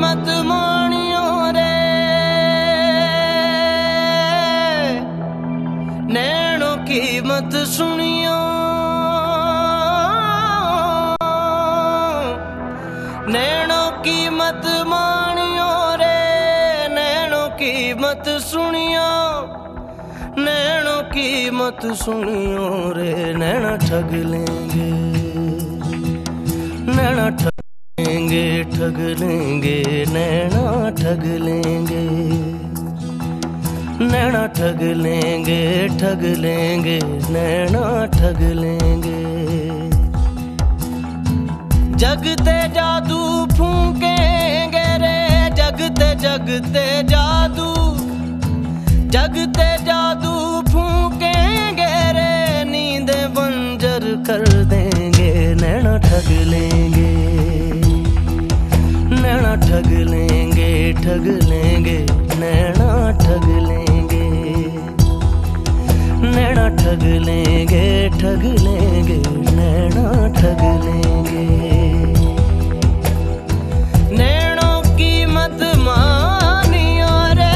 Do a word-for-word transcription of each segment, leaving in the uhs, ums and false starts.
मत मानियो रे, नैनों की मत सुनियो, नैनों की मत मानियो रे, नैनों की मत सुनियो, नैनों की मत सुनियो रे, नैना ठग लेंगे, नैना ठग लेंगे, ठग लेंगे, नैना ठग लेंगे, नैना ठग लेंगे, ठग लेंगे, नैना ठग लेंगे। जगते जादू फूकेंगे रे, जगते जगते जादू, जगते जादू फूकेंगे रे, नींद बंजर कर देंगे, नैना ठग लेंगे, नैना ठग लेंगे, ठग लेंगे, नैना ठग लेंगे, नैना ठग लेंगे, ठग लेंगे, नैना ठग लेंगे। नैनों की मत मानियो रे,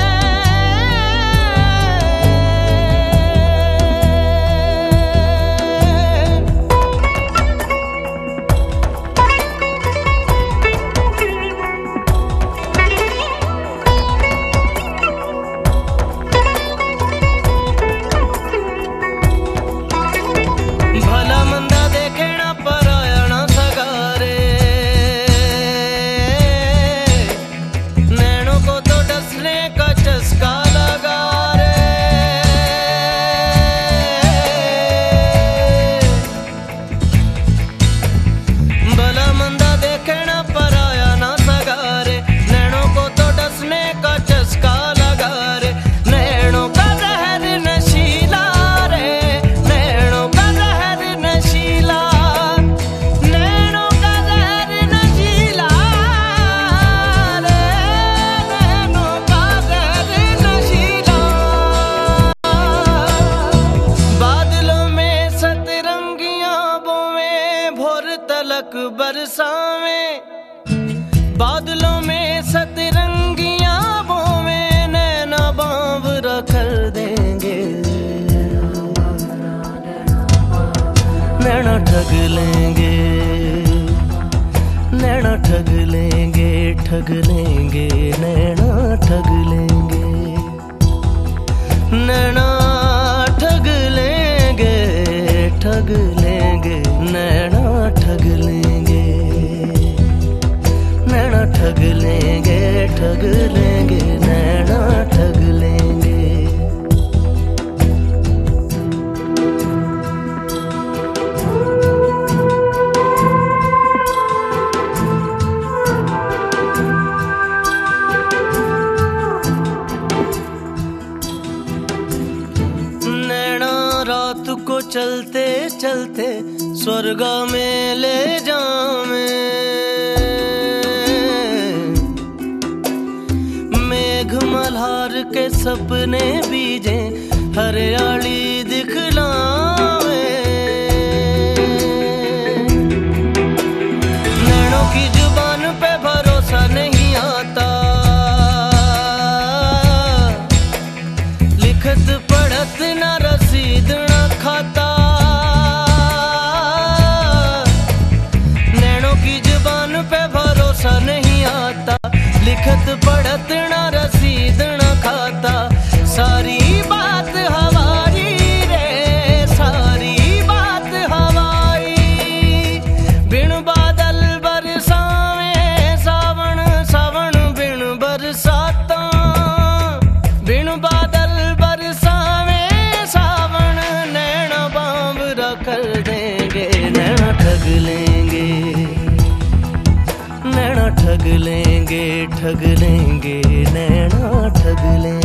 भला मंदा देखे ना पराया ना सगारे, नैनों को तो डसने का चस्का लगा रे, भला मंदा देखे ना पराया ना सगारे, नैनों को तो डसने का चस्का लगा रे, नैनों का जहर नशीला रे, नैनों का जहर नशीला, नैनों का जहर नशीला रे, नैनों का जहर नशीला। बादलों में सतरंगियां बोवे, भोर तलक बरसावे, बादलों में सतरंगियां बोवे, नैना बावरा कर देंगे, नैना ठग लेंगे, नैना ठग लेंगे, ठग लेंगे, नैना ठग लेंगे, नैना ठग लेंगे, ठग लेंगे, नैना ठग लेंगे, नैना ठग लेंगे, ठग लेंगे, नैना ठग लेंगे। नैना रात को चलते चलते स्वर्ग में ले जावे, मेघ मल्हार के सपने बीजे हरियाली दिखलावे, नैनों की जुबान पे भरोसा नहीं आता, लिखत पढ़त ना रसीद ना खाता, नैनों की जुबान पे भरोसा नहीं आता, लिखत पढ़त ना रसीद ना खाता, सारी बात हवाई रे, सारी बात हवाई, बिन बादल बरसावे सावन, सावन बिन बरसाता, बिन बादल बरसावे सावन, नैना बावरा कर देंगे, नैना ठग लेंगे, नैना ठग लेंगे, ठग लेंगे, नैना ठग लेंगे।